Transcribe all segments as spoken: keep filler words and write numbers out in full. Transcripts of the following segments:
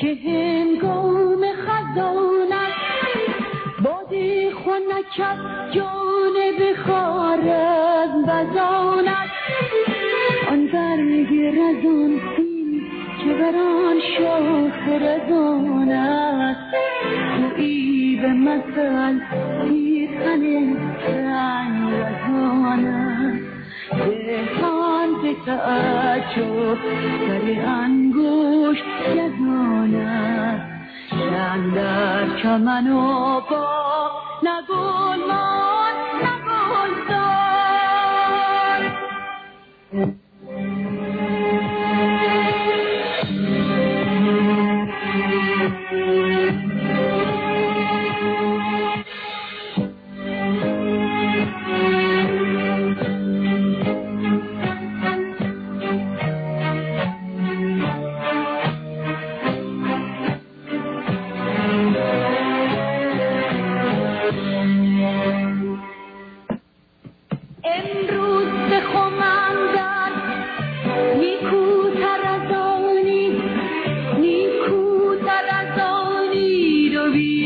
که هنگام خزانت بادی خونک از جانب خارزم وزاند. آن برگ رزان سیم که بران شاخ رزان است، تویی به مثل تیرخن رنگ رزان است. دهان به تعجب سر انگوش گزان است، شندر چمن و باغ نگل مان نگل دار.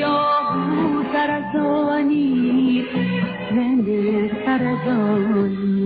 سرزانی